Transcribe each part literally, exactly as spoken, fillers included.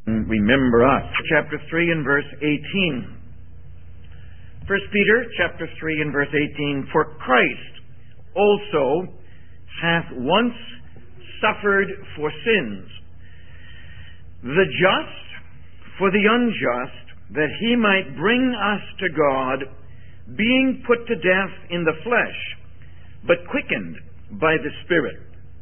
Remember us. Chapter three and verse eighteen. First Peter chapter three and verse eighteen. For Christ also hath once suffered for sins, the just for the unjust, that he might bring us to God, being put to death in the flesh, but quickened by the Spirit.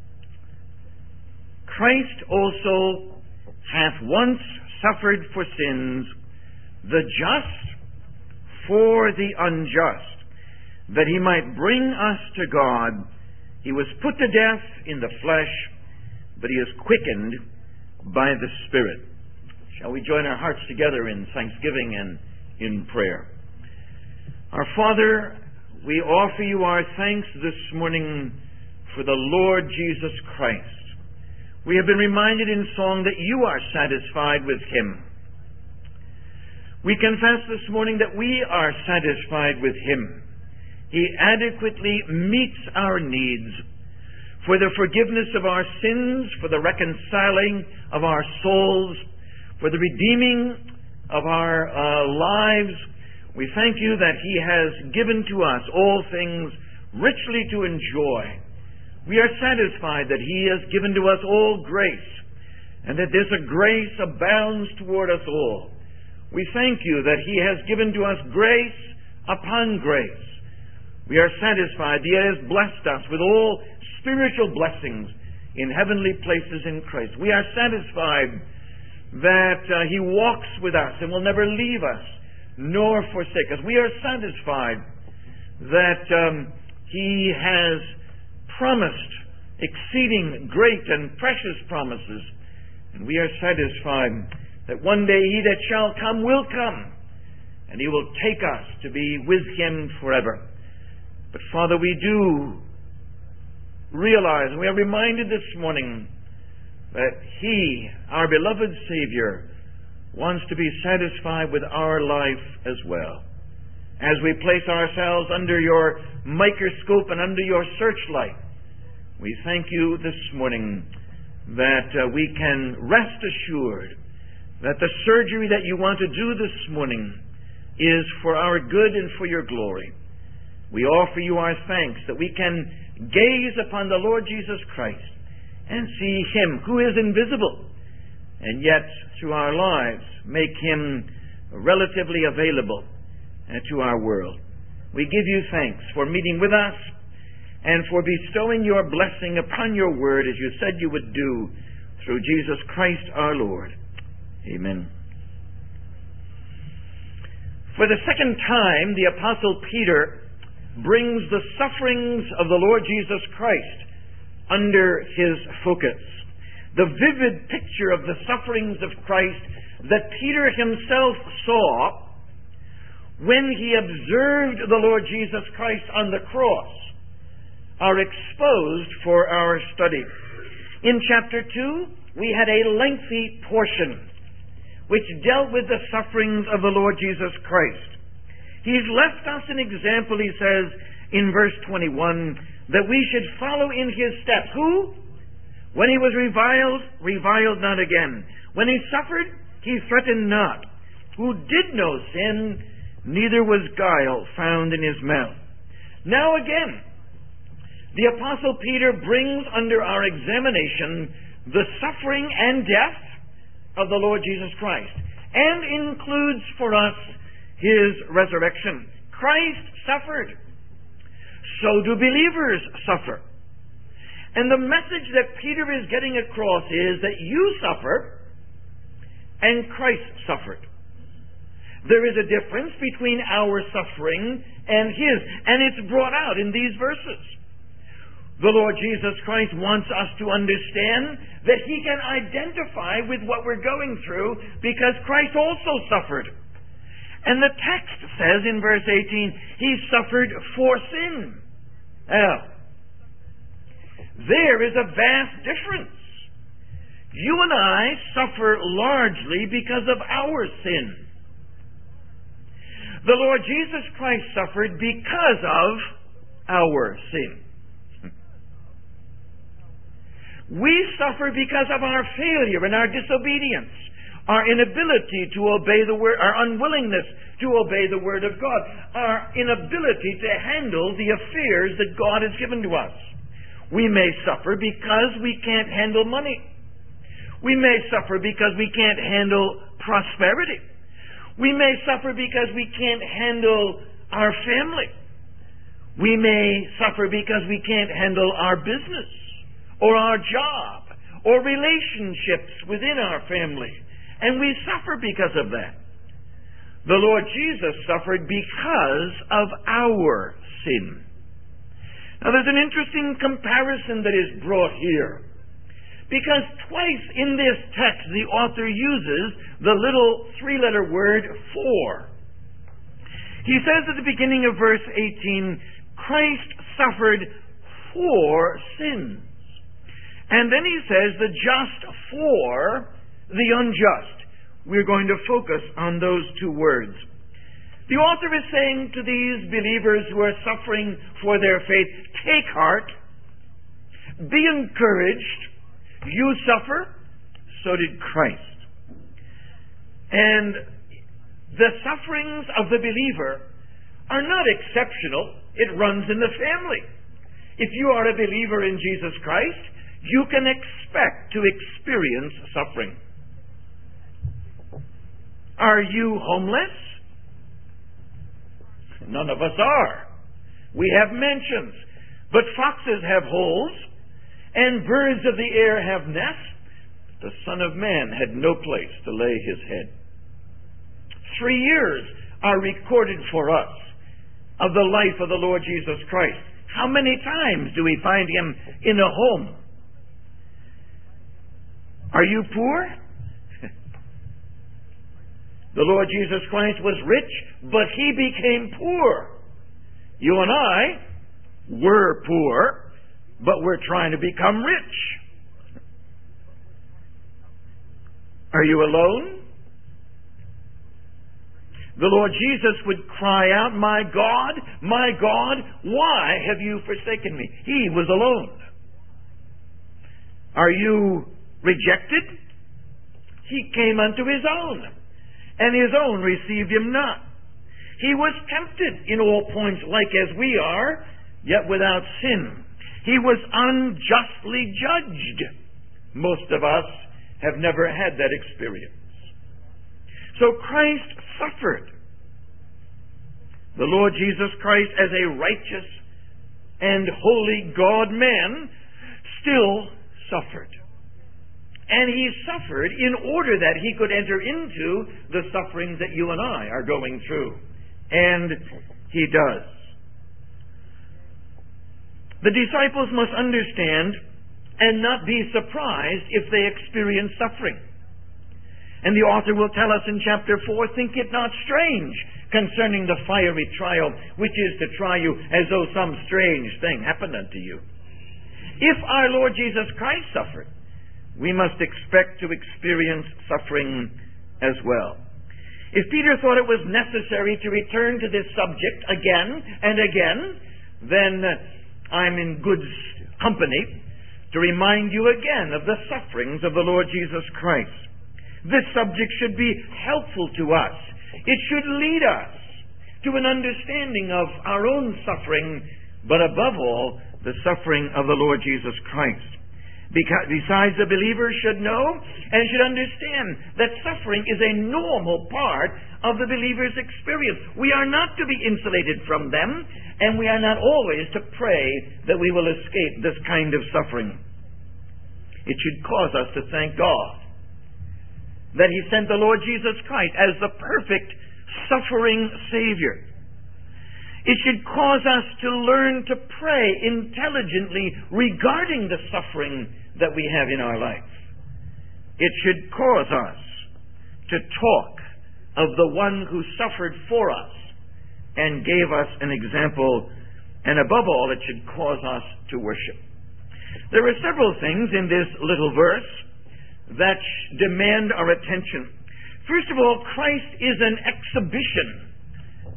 Christ also hath once suffered for sins, the just for the unjust, that he might bring us to God. He was put to death in the flesh, but he is quickened by the Spirit. Shall we join our hearts together in thanksgiving and in prayer? Our Father, we offer you our thanks this morning for the Lord Jesus Christ. We have been reminded in song that you are satisfied with him. We confess this morning that we are satisfied with him. He adequately meets our needs for the forgiveness of our sins, for the reconciling of our souls, for the redeeming of our uh, lives. We thank you that he has given to us all things richly to enjoy. We are satisfied that he has given to us all grace, and that this grace abounds toward us all. We thank you that he has given to us grace upon grace. We are satisfied that he has blessed us with all spiritual blessings in heavenly places in Christ. We are satisfied that uh, he walks with us and will never leave us nor forsake us. We are satisfied that um, he has promised exceeding great and precious promises, and we are satisfied that one day he that shall come will come, and he will take us to be with him forever. But Father, we do realize, and we are reminded this morning, that he, our beloved Savior, wants to be satisfied with our life as well. As we place ourselves under your microscope and under your searchlight, we thank you this morning that uh, we can rest assured that the surgery that you want to do this morning is for our good and for your glory. We offer you our thanks that we can gaze upon the Lord Jesus Christ and see him who is invisible, and yet through our lives make him relatively available uh, to our world. We give you thanks for meeting with us and for bestowing your blessing upon your word as you said you would do through Jesus Christ our Lord. Amen. For the second time, the Apostle Peter brings the sufferings of the Lord Jesus Christ under his focus. The vivid picture of the sufferings of Christ that Peter himself saw when he observed the Lord Jesus Christ on the cross are exposed for our study. In chapter two, we had a lengthy portion which dealt with the sufferings of the Lord Jesus Christ. He's left us an example, he says in verse twenty-one, that we should follow in his steps. Who? When he was reviled, reviled not again. When he suffered, he threatened not. Who did no sin, neither was guile found in his mouth. Now again, the Apostle Peter brings under our examination the suffering and death of the Lord Jesus Christ, and includes for us his resurrection. Christ suffered. So do believers suffer. And the message that Peter is getting across is that you suffer and Christ suffered. There is a difference between our suffering and his, and it's brought out in these verses. The Lord Jesus Christ wants us to understand that he can identify with what we're going through because Christ also suffered. And the text says in verse eighteen, he suffered for sin. Now, there is a vast difference. You and I suffer largely because of our sin. The Lord Jesus Christ suffered because of our sin. We suffer because of our failure and our disobedience, our inability to obey the word, our unwillingness to obey the word of God, our inability to handle the affairs that God has given to us. We may suffer because we can't handle money. We may suffer because we can't handle prosperity. We may suffer because we can't handle our family. We may suffer because we can't handle our business or our job or relationships within our family. And we suffer because of that. The Lord Jesus suffered because of our sin. Now there's an interesting comparison that is brought here. Because twice in this text the author uses the little three-letter word for. He says at the beginning of verse eighteen, Christ suffered for sins. And then he says the just for the unjust. We're going to focus on those two words. The author is saying to these believers who are suffering for their faith, take heart, be encouraged. You suffer, so did Christ. And the sufferings of the believer are not exceptional. It runs in the family. If you are a believer in Jesus Christ, you can expect to experience suffering. Are you homeless? None of us are. We have mansions, but foxes have holes, and birds of the air have nests. The Son of Man had no place to lay his head. Three years are recorded for us of the life of the Lord Jesus Christ. How many times do we find him in a home? Are you poor? The Lord Jesus Christ was rich, but he became poor. You and I were poor, but we're trying to become rich. Are you alone? The Lord Jesus would cry out, my God, my God, why have you forsaken me? He was alone. Are you rejected? He came unto his own, and his own received him not. He was tempted in all points like as we are, yet without sin. He was unjustly judged. Most of us have never had that experience. So Christ suffered. The Lord Jesus Christ, as a righteous and holy God-man, still suffered. And he suffered in order that he could enter into the sufferings that you and I are going through. And he does. The disciples must understand and not be surprised if they experience suffering. And the author will tell us in chapter four, think it not strange concerning the fiery trial, which is to try you as though some strange thing happened unto you. If our Lord Jesus Christ suffered, we must expect to experience suffering as well. If Peter thought it was necessary to return to this subject again and again, then I'm in good company to remind you again of the sufferings of the Lord Jesus Christ. This subject should be helpful to us. It should lead us to an understanding of our own suffering, but above all, the suffering of the Lord Jesus Christ. Because, besides, the believer should know and should understand that suffering is a normal part of the believer's experience. We are not to be insulated from them, and we are not always to pray that we will escape this kind of suffering. It should cause us to thank God that he sent the Lord Jesus Christ as the perfect suffering Savior. It should cause us to learn to pray intelligently regarding the suffering that we have in our life. It should cause us to talk of the one who suffered for us and gave us an example, and above all, it should cause us to worship. There are several things in this little verse that demand our attention. First of all, Christ is an exhibition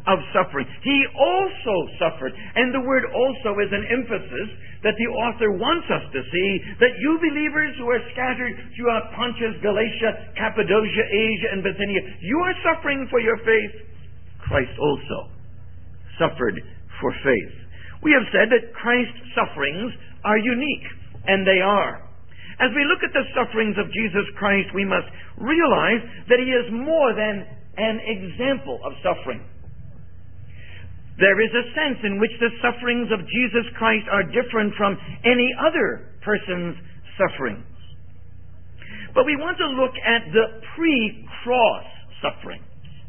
of suffering. He also suffered. And the word also is an emphasis that the author wants us to see, that you believers who are scattered throughout Pontus, Galatia, Cappadocia, Asia, and Bithynia, you are suffering for your faith. Christ also suffered for faith. We have said that Christ's sufferings are unique, and they are. As we look at the sufferings of Jesus Christ, we must realize that he is more than an example of suffering. There is a sense in which the sufferings of Jesus Christ are different from any other person's sufferings. But we want to look at the pre-cross sufferings.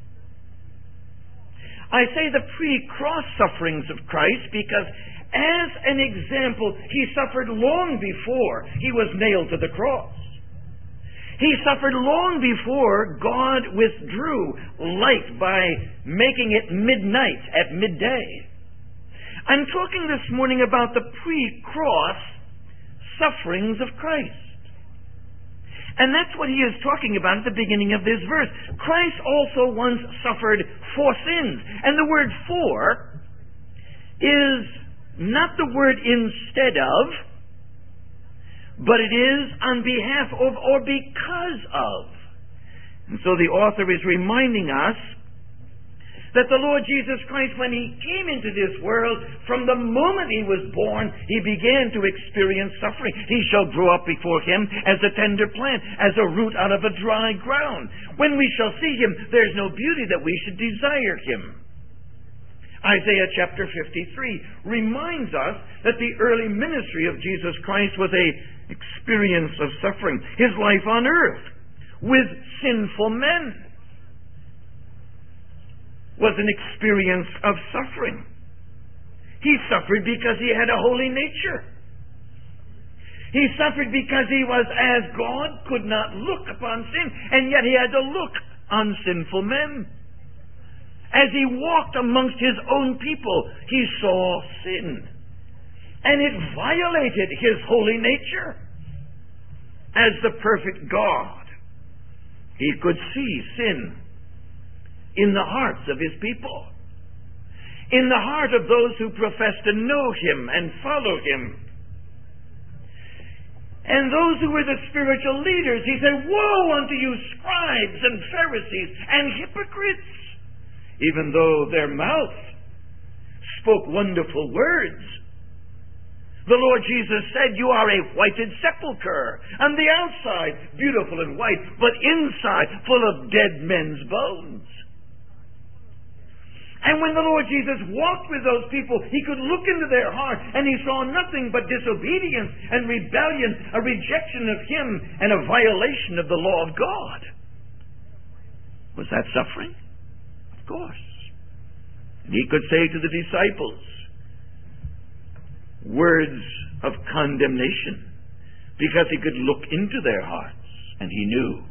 I say the pre-cross sufferings of Christ because as an example, he suffered long before he was nailed to the cross. He suffered long before God withdrew light by making it midnight at midday. I'm talking this morning about the pre-cross sufferings of Christ. And that's what he is talking about at the beginning of this verse. Christ also once suffered for sins. And the word for is not the word instead of, but it is on behalf of or because of. And so the author is reminding us that the Lord Jesus Christ, when he came into this world, from the moment he was born, he began to experience suffering. He shall grow up before him as a tender plant, as a root out of a dry ground. When we shall see him, there's no beauty that we should desire him. Isaiah chapter fifty-three reminds us that the early ministry of Jesus Christ was a experience of suffering. His life on earth with sinful men was an experience of suffering. He suffered because he had a holy nature. He suffered because he was as God, could not look upon sin, and yet he had to look on sinful men. As he walked amongst his own people, he saw sin. And it violated his holy nature. As the perfect God, he could see sin in the hearts of his people, in the heart of those who profess to know him and follow him. And those who were the spiritual leaders, he said, "Woe unto you, scribes and Pharisees and hypocrites!" Even though their mouth spoke wonderful words, the Lord Jesus said, "You are a whited sepulchre, on the outside beautiful and white, but inside full of dead men's bones." And when the Lord Jesus walked with those people, he could look into their heart, and he saw nothing but disobedience and rebellion, a rejection of him, and a violation of the law of God. Was that suffering? Of course. And he could say to the disciples words of condemnation because he could look into their hearts, and he knew.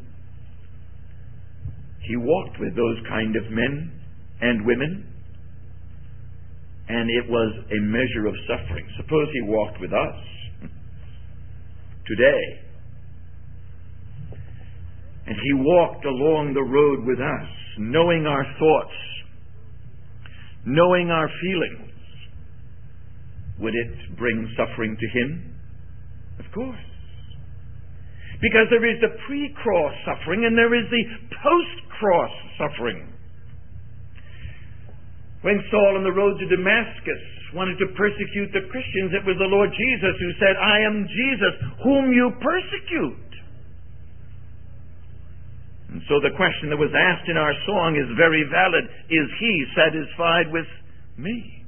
He walked with those kind of men and women, and it was a measure of suffering. Suppose he walked with us today, and he walked along the road with us, knowing our thoughts, knowing our feelings. Would it bring suffering to him? Of course. Because there is the pre-cross suffering and there is the post-cross suffering. When Saul on the road to Damascus wanted to persecute the Christians, it was the Lord Jesus who said, "I am Jesus, whom you persecute." And so the question that was asked in our song is very valid. Is he satisfied with me?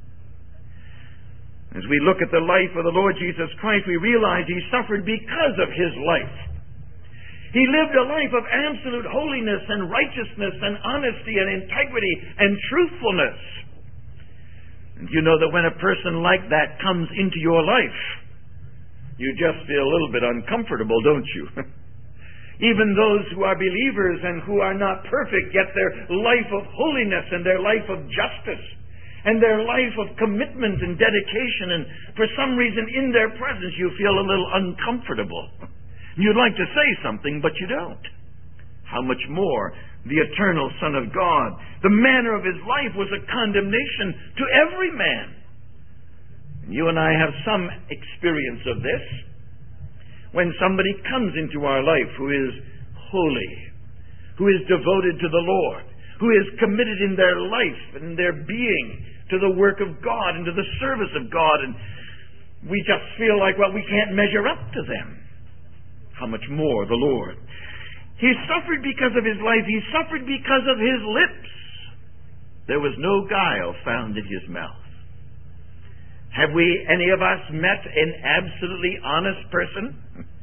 As we look at the life of the Lord Jesus Christ, we realize he suffered because of his life. He lived a life of absolute holiness and righteousness and honesty and integrity and truthfulness. And you know that when a person like that comes into your life, you just feel a little bit uncomfortable, don't you? Even those who are believers and who are not perfect, yet their life of holiness and their life of justice and their life of commitment and dedication, and for some reason in their presence you feel a little uncomfortable. You'd like to say something, but you don't. how much more the eternal Son of God? The manner of his life was a condemnation to every man. You and I have some experience of this. When somebody comes into our life who is holy, who is devoted to the Lord, who is committed in their life and their being to the work of God and to the service of God, and we just feel like, well, we can't measure up to them. How much more the Lord? He suffered because of his life. He suffered because of his lips. There was no guile found in his mouth. Have we, any of us, met an absolutely honest person?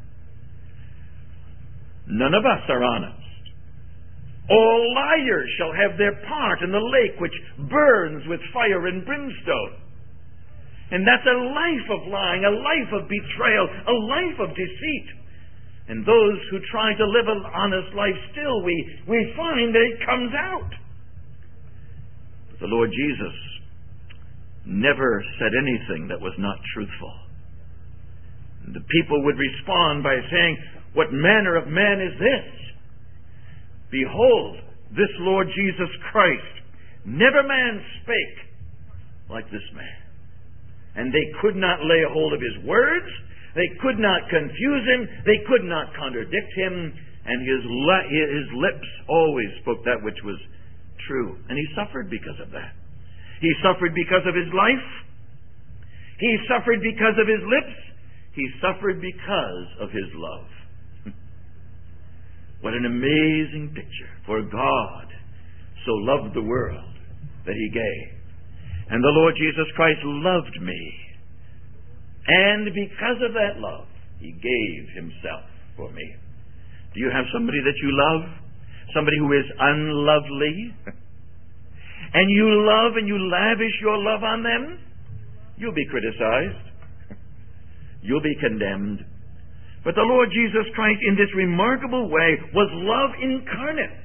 None of us are honest. All liars shall have their part in the lake which burns with fire and brimstone. And that's a life of lying, a life of betrayal, a life of deceit. And those who try to live an honest life still, we, we find that it comes out. But the Lord Jesus never said anything that was not truthful. And the people would respond by saying, "What manner of man is this? Behold, this Lord Jesus Christ. Never man spake like this man." And they could not lay hold of his words. They could not confuse him. They could not contradict him. And his, le- his lips always spoke that which was true. And he suffered because of that. He suffered because of his life. He suffered because of his lips. He suffered because of his love. What an amazing picture. For God so loved the world that he gave. And the Lord Jesus Christ loved me. And because of that love, he gave himself for me. Do you have somebody that you love? Somebody who is unlovely? And you love and you lavish your love on them? You'll be criticized. You'll be condemned. But the Lord Jesus Christ, in this remarkable way, was love incarnate.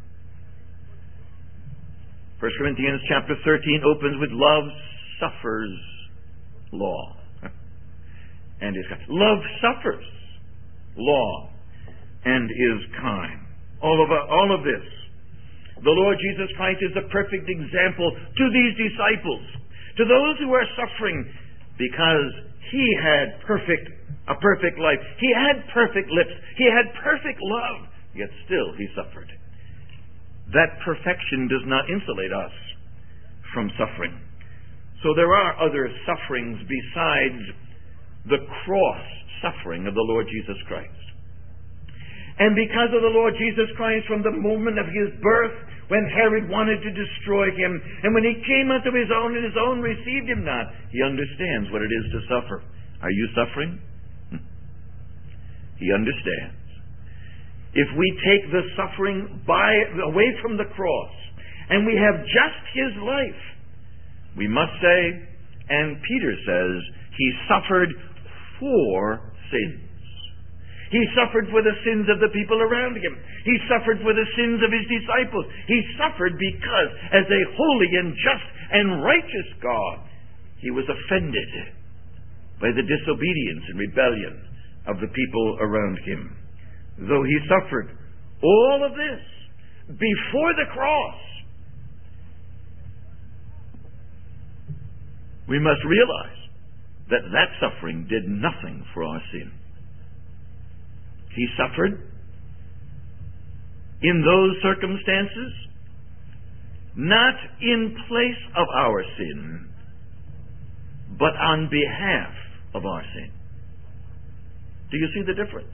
First Corinthians chapter thirteen opens with love suffers long. And is kind. Love suffers long and is kind. All of, all of this. The Lord Jesus Christ is the perfect example to these disciples, to those who are suffering, because he had perfect a perfect life. He had perfect lips. He had perfect love. Yet still he suffered. That perfection does not insulate us from suffering. So there are other sufferings besides the cross suffering of the Lord Jesus Christ. And because of the Lord Jesus Christ, from the moment of his birth, when Herod wanted to destroy him, and when he came unto his own, and his own received him not, he understands what it is to suffer. Are you suffering? He understands. If we take the suffering by, away from the cross, and we have just his life, we must say, and Peter says, he suffered for sins. He suffered for the sins of the people around him. He suffered for the sins of his disciples. He suffered because, as a holy and just and righteous God, he was offended by the disobedience and rebellion of the people around him. Though he suffered all of this before the cross, we must realize that that suffering did nothing for our sin. He suffered in those circumstances, not in place of our sin, but on behalf of our sin. Do you see the difference?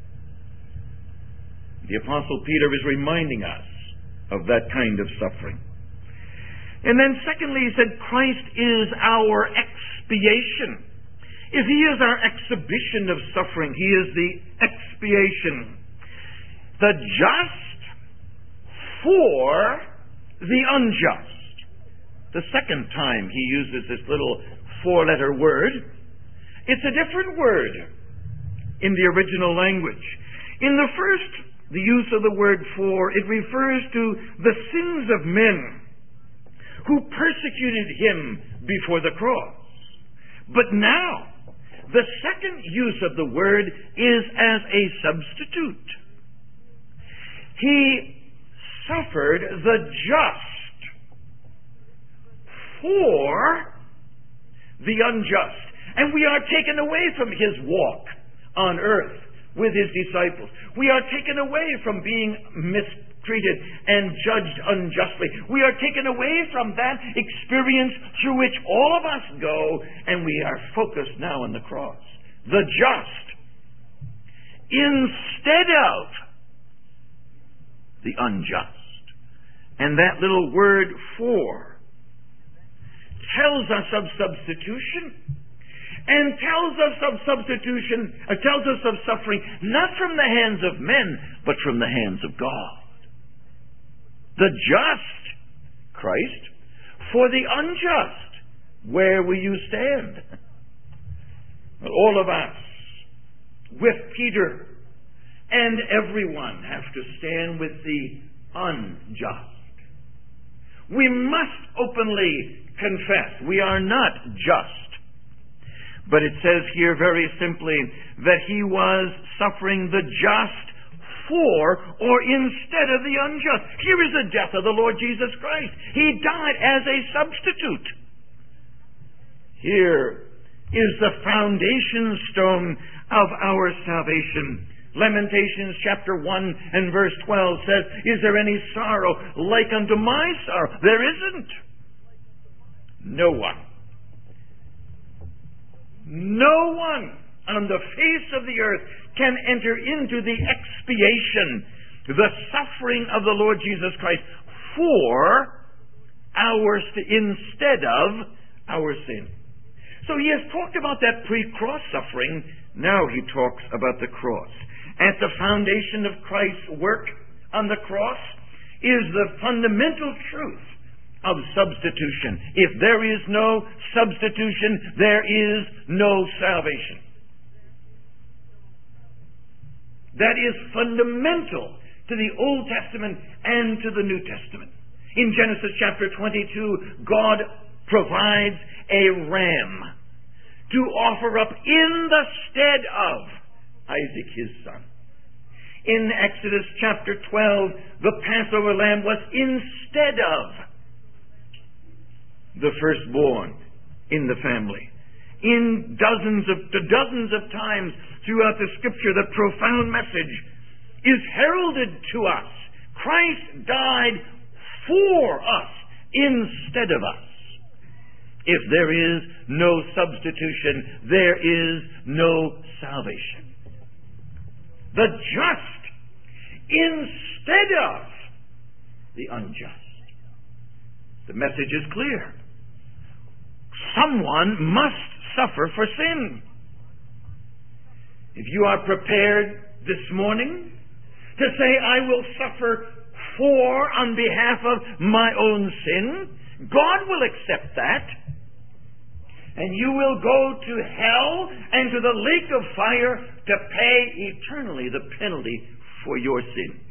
The Apostle Peter is reminding us of that kind of suffering. And then secondly, he said, Christ is our expiation. If he is our exhibition of suffering, he is the expiation. The just for the unjust. The second time he uses this little four-letter word, it's a different word in the original language. In the first, the use of the word for, it refers to the sins of men who persecuted him before the cross. But now, the second use of the word is as a substitute. He suffered the just for the unjust. And we are taken away from his walk on earth with his disciples. We are taken away from being mistreated and judged unjustly. We are taken away from that experience through which all of us go, and we are focused now on the cross. The just, instead of the unjust. And that little word for tells us of substitution, and tells us of substitution, uh, tells us of suffering, not from the hands of men, but from the hands of God. The just, Christ, for the unjust, where will you stand? All of us, with Peter and everyone, have to stand with the unjust. We must openly confess we are not just. But it says here very simply that he was suffering the just for or instead of the unjust. Here is the death of the Lord Jesus Christ. He died as a substitute. Here is the foundation stone of our salvation. Lamentations chapter one and verse twelve says, "Is there any sorrow like unto my sorrow?" There isn't. No one. No one on the face of the earth can enter into the expiation, the suffering of the Lord Jesus Christ for our, instead of our sin. So he has talked about that pre-cross suffering. Now he talks about the cross. At the foundation of Christ's work on the cross is the fundamental truth of substitution. If there is no substitution, there is no salvation. That is fundamental to the Old Testament and to the New Testament. In Genesis chapter twenty-two, God provides a ram to offer up in the stead of Isaac his son. In Exodus chapter twelve, the Passover lamb was instead of the firstborn in the family. In dozens of dozens of times throughout the Scripture, the profound message is heralded to us. Christ died for us instead of us. If there is no substitution, there is no salvation. The just instead of the unjust. The message is clear. Someone must suffer for sin. If you are prepared this morning to say, "I will suffer for on behalf of my own sin," God will accept that. And you will go to hell and to the lake of fire to pay eternally the penalty for your sin.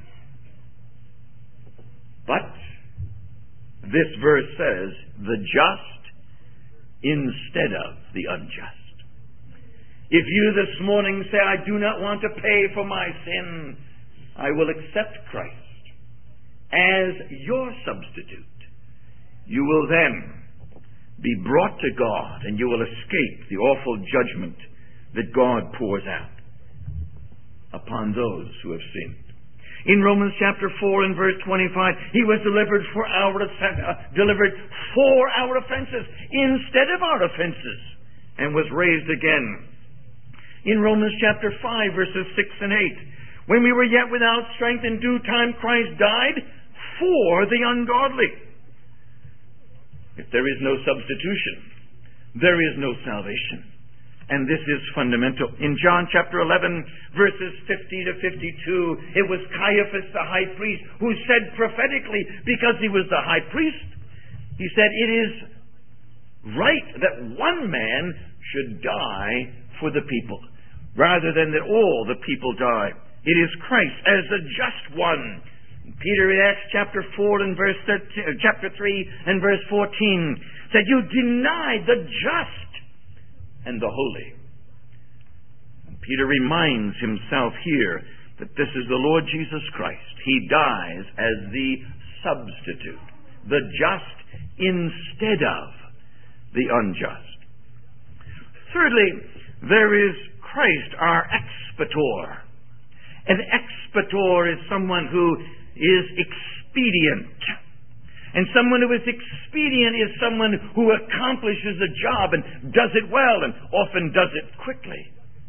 But this verse says, the just instead of the unjust. If you this morning say, "I do not want to pay for my sin," I will accept Christ as your substitute. You will then be brought to God, and you will escape the awful judgment that God pours out upon those who have sinned. In Romans chapter four and verse twenty-five, he was delivered for our uh, delivered for our offenses instead of our offenses, and was raised again. In Romans chapter five verses six and eight, when we were yet without strength, in due time Christ died for the ungodly. If there is no substitution, there is no salvation. And this is fundamental. In John chapter eleven, verses fifty to fifty-two, it was Caiaphas the high priest who said prophetically, because he was the high priest, he said, "It is right that one man should die for the people, rather than that all the people die. It is Christ as the just one." Peter in Acts chapter four and verse thirteen, chapter three and verse fourteen said, "You denied the just and the holy." And Peter reminds himself here that this is the Lord Jesus Christ. He dies as the substitute, the just instead of the unjust. Thirdly, there is Christ, our expiator. An expiator is someone who is expedient. And someone who is expedient is someone who accomplishes a job and does it well and often does it quickly.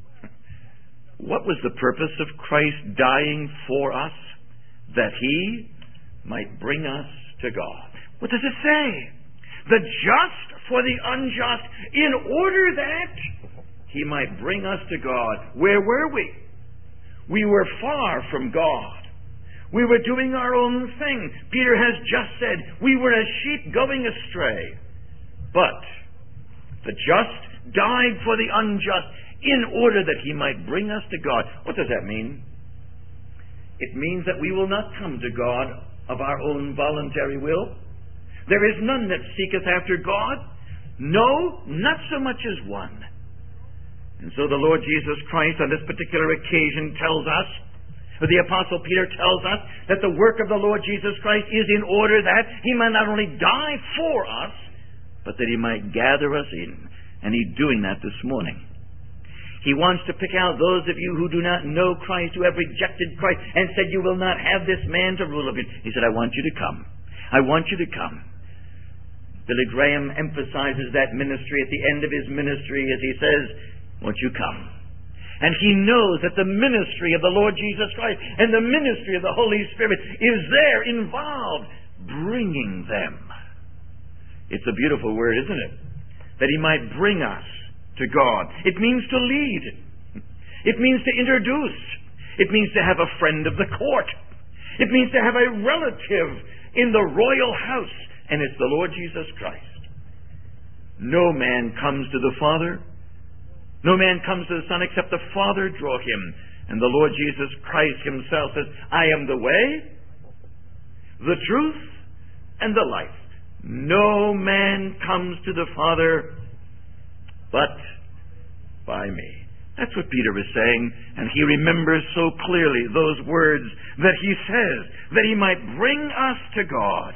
What was the purpose of Christ dying for us? That He might bring us to God. What does it say? The just for the unjust, in order that He might bring us to God. Where were we? We were far from God. We were doing our own thing. Peter has just said, we were as sheep going astray. But the just died for the unjust in order that He might bring us to God. What does that mean? It means that we will not come to God of our own voluntary will. There is none that seeketh after God. No, not so much as one. And so the Lord Jesus Christ on this particular occasion tells us, or the Apostle Peter tells us, that the work of the Lord Jesus Christ is in order that He might not only die for us, but that He might gather us in. And He's doing that this morning. He wants to pick out those of you who do not know Christ, who have rejected Christ, and said, you will not have this man to rule over you. He said, I want you to come. I want you to come. Billy Graham emphasizes that ministry at the end of his ministry as he says, won't you come? And he knows that the ministry of the Lord Jesus Christ and the ministry of the Holy Spirit is there involved, bringing them. It's a beautiful word, isn't it? That He might bring us to God. It means to lead. It means to introduce. It means to have a friend of the court. It means to have a relative in the royal house. And it's the Lord Jesus Christ. No man comes to the Father. No man comes to the Son except the Father draw him. And the Lord Jesus Christ Himself says, I am the way, the truth, and the life. No man comes to the Father but by me. That's what Peter is saying, and he remembers so clearly those words that he says, that he might bring us to God.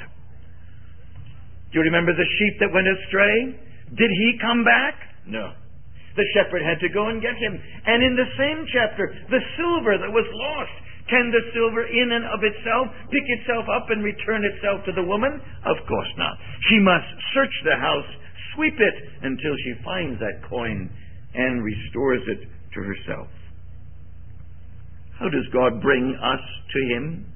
Do you remember the sheep that went astray? Did he come back? No. The shepherd had to go and get him. And in the same chapter, the silver that was lost. Can the silver in and of itself pick itself up and return itself to the woman? Of course not. She must search the house, sweep it until she finds that coin and restores it to herself. How does God bring us to Him?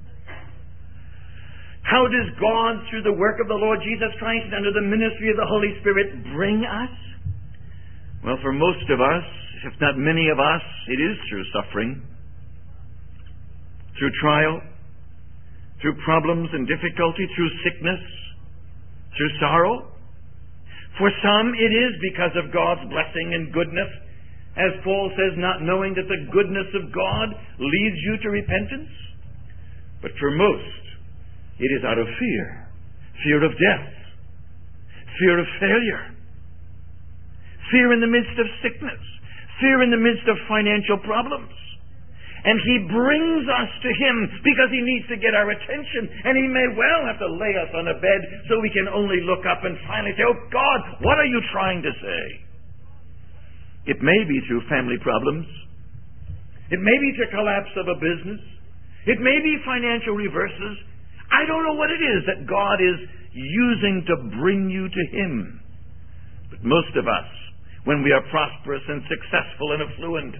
How does God, through the work of the Lord Jesus Christ and under the ministry of the Holy Spirit, bring us? Well, for most of us, if not many of us, it is through suffering, through trial, through problems and difficulty, through sickness, through sorrow. For some, it is because of God's blessing and goodness, as Paul says, not knowing that the goodness of God leads you to repentance. But for most, it is out of fear, fear of death, fear of failure, fear in the midst of sickness, fear in the midst of financial problems. And He brings us to Him because He needs to get our attention. And He may well have to lay us on a bed so we can only look up and finally say, oh God, what are you trying to say? It may be through family problems. It may be the collapse of a business. It may be financial reverses. I don't know what it is that God is using to bring you to Him. But most of us, when we are prosperous and successful and affluent,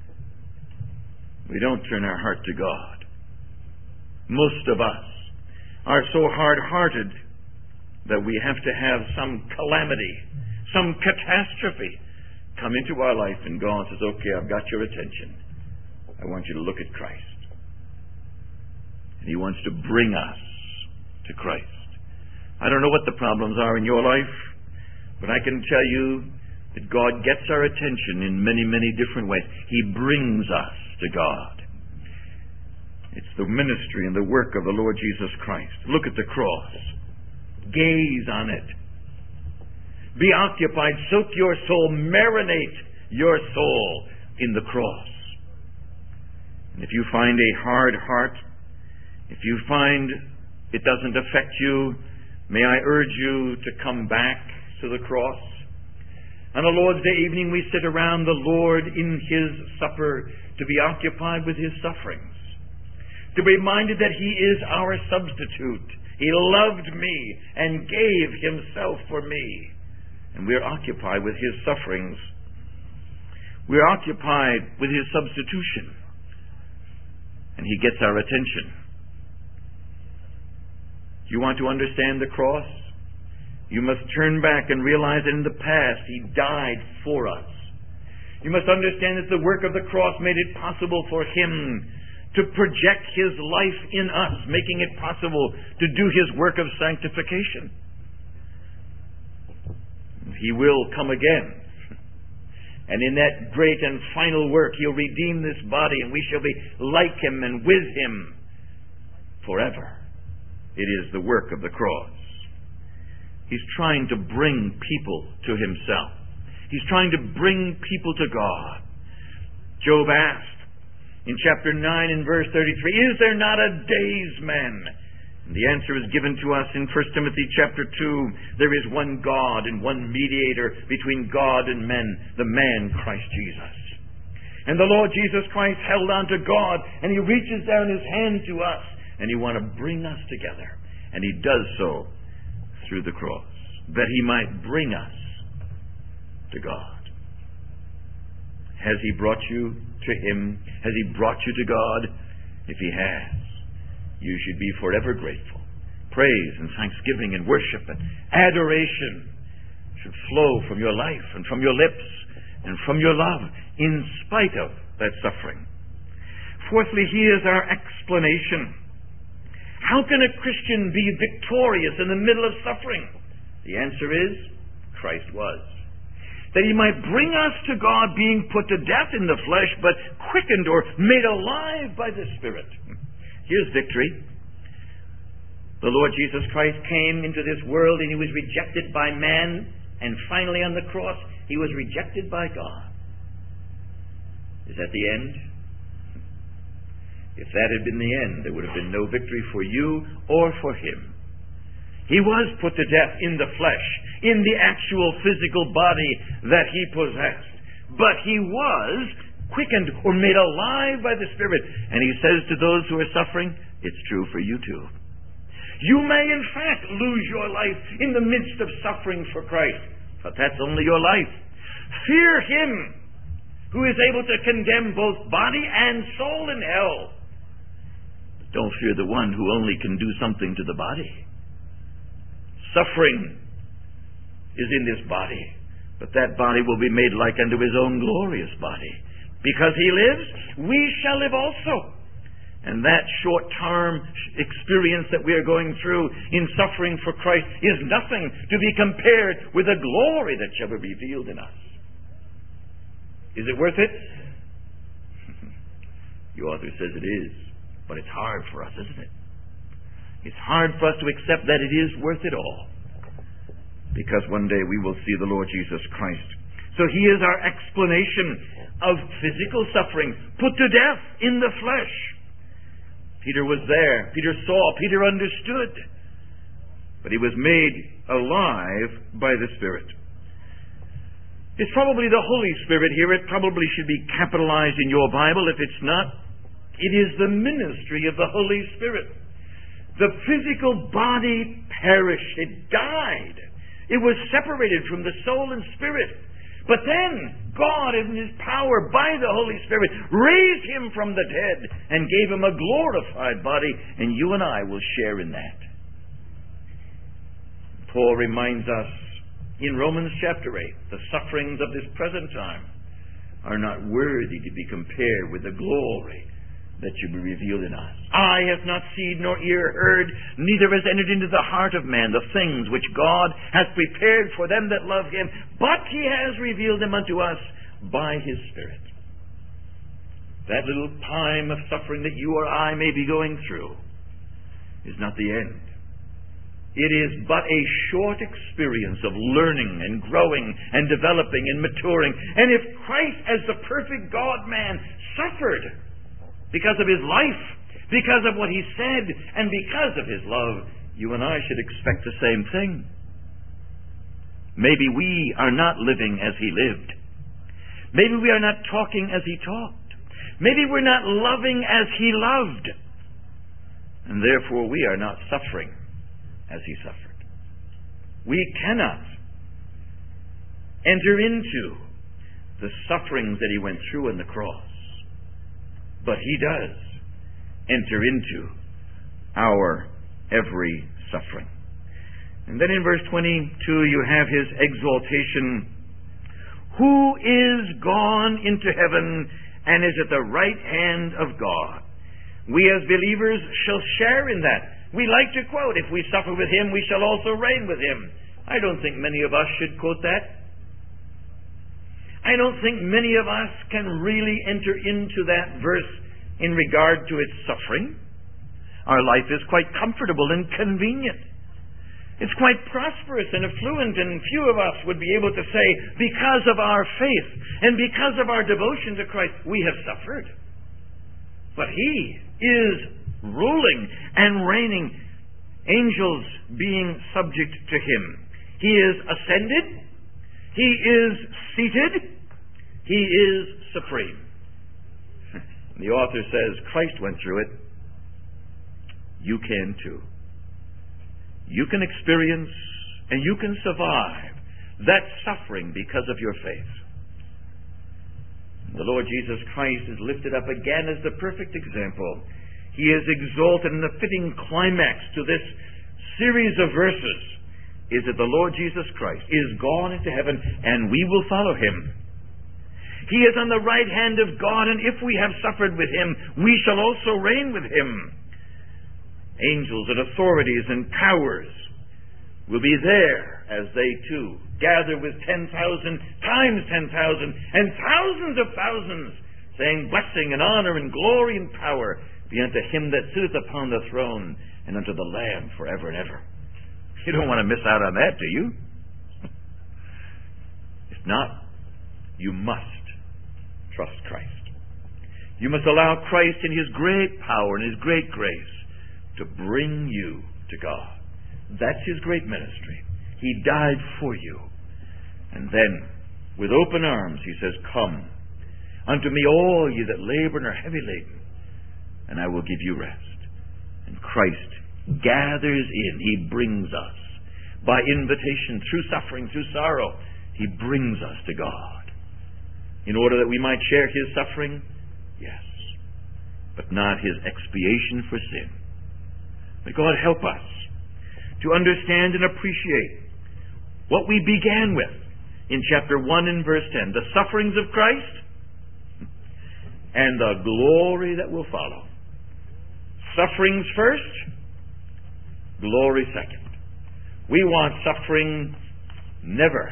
we don't turn our heart to God. Most of us are so hard-hearted that we have to have some calamity, some catastrophe come into our life, and God says, okay, I've got your attention. I want you to look at Christ. And He wants to bring us to Christ. I don't know what the problems are in your life, but I can tell you that God gets our attention in many, many different ways. He brings us to God. It's the ministry and the work of the Lord Jesus Christ. Look at the cross. Gaze on it. Be occupied. Soak your soul. Marinate your soul in the cross. And if you find a hard heart, if you find it doesn't affect you, may I urge you to come back to the cross. On a Lord's Day evening, we sit around the Lord in His supper to be occupied with His sufferings, to be reminded that He is our substitute. He loved me and gave Himself for me. And we are occupied with His sufferings. We are occupied with His substitution. And He gets our attention. You want to understand the cross? You must turn back and realize that in the past He died for us. You must understand that the work of the cross made it possible for Him to project His life in us, making it possible to do His work of sanctification. He will come again. And in that great and final work, He'll redeem this body, and we shall be like Him and with Him forever. It is the work of the cross. He's trying to bring people to Himself. He's trying to bring people to God. Job asked in chapter nine and verse thirty-three, "Is there not a day's man?" And the answer is given to us in First Timothy chapter two. There is one God and one mediator between God and men, the man Christ Jesus. And the Lord Jesus Christ held on to God, and He reaches down His hand to us, and He wants to bring us together. And He does so through the cross, that He might bring us to God. Has He brought you to Him? Has He brought you to God? If He has, you should be forever grateful. Praise and thanksgiving and worship and adoration should flow from your life and from your lips and from your love in spite of that suffering. Fourthly, He is our explanation. How can a Christian be victorious in the middle of suffering? The answer is, Christ was. That He might bring us to God, being put to death in the flesh, but quickened or made alive by the Spirit. Here's victory. The Lord Jesus Christ came into this world, and He was rejected by man, and finally on the cross, He was rejected by God. Is that the end? If that had been the end, there would have been no victory for you or for Him. He was put to death in the flesh, in the actual physical body that He possessed. But He was quickened or made alive by the Spirit. And He says to those who are suffering, it's true for you too. You may in fact lose your life in the midst of suffering for Christ, but that's only your life. Fear Him who is able to condemn both body and soul in hell. Don't fear the one who only can do something to the body. Suffering is in this body, but that body will be made like unto His own glorious body. Because He lives, we shall live also. And that short-term experience that we are going through in suffering for Christ is nothing to be compared with the glory that shall be revealed in us. Is it worth it? The author says it is. But it's hard for us, isn't it? It's hard for us to accept that it is worth it all. Because one day we will see the Lord Jesus Christ. So He is our explanation of physical suffering, put to death in the flesh. Peter was there. Peter saw. Peter understood. But He was made alive by the Spirit. It's probably the Holy Spirit here. It probably should be capitalized in your Bible. If it's not, it is the ministry of the Holy Spirit. The physical body perished. It died. It was separated from the soul and spirit. But then God, in His power by the Holy Spirit, raised Him from the dead and gave Him a glorified body, and you and I will share in that. Paul reminds us in Romans chapter eight, the sufferings of this present time are not worthy to be compared with the glory that should be revealed in us. Eye hath not seen, nor ear heard, neither has entered into the heart of man the things which God hath prepared for them that love Him, but He has revealed them unto us by His Spirit. That little time of suffering that you or I may be going through is not the end. It is but a short experience of learning and growing and developing and maturing. And if Christ, as the perfect God-man, suffered, because of his life, because of what he said, and because of his love, you and I should expect the same thing. Maybe we are not living as he lived. Maybe we are not talking as he talked. Maybe we're not loving as he loved. And therefore we are not suffering as he suffered. We cannot enter into the sufferings that he went through on the cross. But he does enter into our every suffering. And then in verse twenty-two you have his exaltation. Who is gone into heaven and is at the right hand of God? We as believers shall share in that. We like to quote, if we suffer with him, we shall also reign with him. I don't think many of us should quote that. I don't think many of us can really enter into that verse in regard to its suffering. Our life is quite comfortable and convenient. It's quite prosperous and affluent, and few of us would be able to say, because of our faith and because of our devotion to Christ, we have suffered. But he is ruling and reigning, angels being subject to him. He is ascended. He is seated. He is supreme. The author says, Christ went through it. You can too. You can experience and you can survive that suffering because of your faith. The Lord Jesus Christ is lifted up again as the perfect example. He is exalted, in the fitting climax to this series of verses is that the Lord Jesus Christ is gone into heaven and we will follow him. He is on the right hand of God, and if we have suffered with him, we shall also reign with him. Angels and authorities and powers will be there as they too gather with ten thousand times ten thousand and thousands of thousands, saying, blessing and honor and glory and power be unto him that sitteth upon the throne and unto the Lamb forever and ever. You don't want to miss out on that, do you? If not, you must trust Christ. You must allow Christ in his great power and his great grace to bring you to God. That's his great ministry. He died for you. And then, with open arms, he says, come unto me all ye that labor and are heavy laden, and I will give you rest. And Christ gathers in. He brings us. By invitation, through suffering, through sorrow, he brings us to God. In order that we might share his suffering? Yes. But not his expiation for sin. May God help us to understand and appreciate what we began with in chapter one and verse ten. The sufferings of Christ and the glory that will follow. Sufferings first, glory second. We want suffering never.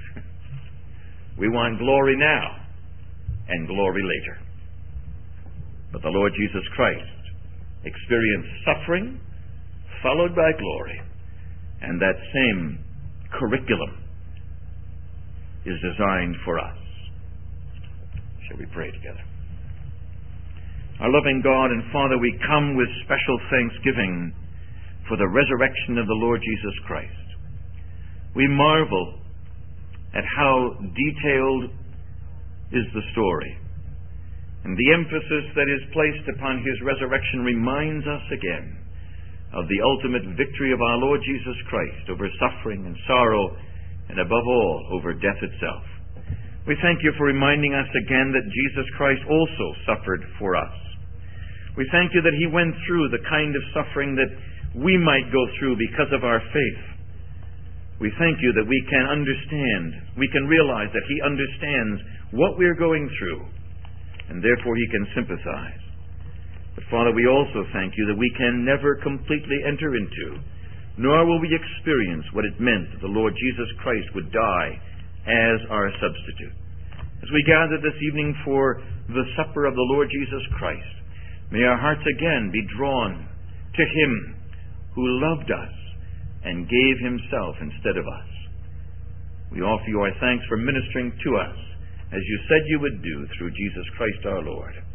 We want glory now and glory later. But the Lord Jesus Christ experienced suffering followed by glory. And that same curriculum is designed for us. Shall we pray together? Our loving God and Father, we come with special thanksgiving for the resurrection of the Lord Jesus Christ. We marvel at how detailed is the story. And the emphasis that is placed upon his resurrection reminds us again of the ultimate victory of our Lord Jesus Christ over suffering and sorrow, and above all, over death itself. We thank you for reminding us again that Jesus Christ also suffered for us. We thank you that he went through the kind of suffering that we might go through because of our faith. We thank you that we can understand, we can realize that he understands what we're going through, and therefore he can sympathize. But Father, we also thank you that we can never completely enter into, nor will we experience what it meant that the Lord Jesus Christ would die as our substitute. As we gather this evening for the supper of the Lord Jesus Christ, may our hearts again be drawn to him who loved us and gave himself instead of us. We offer you our thanks for ministering to us as you said you would do through Jesus Christ our Lord.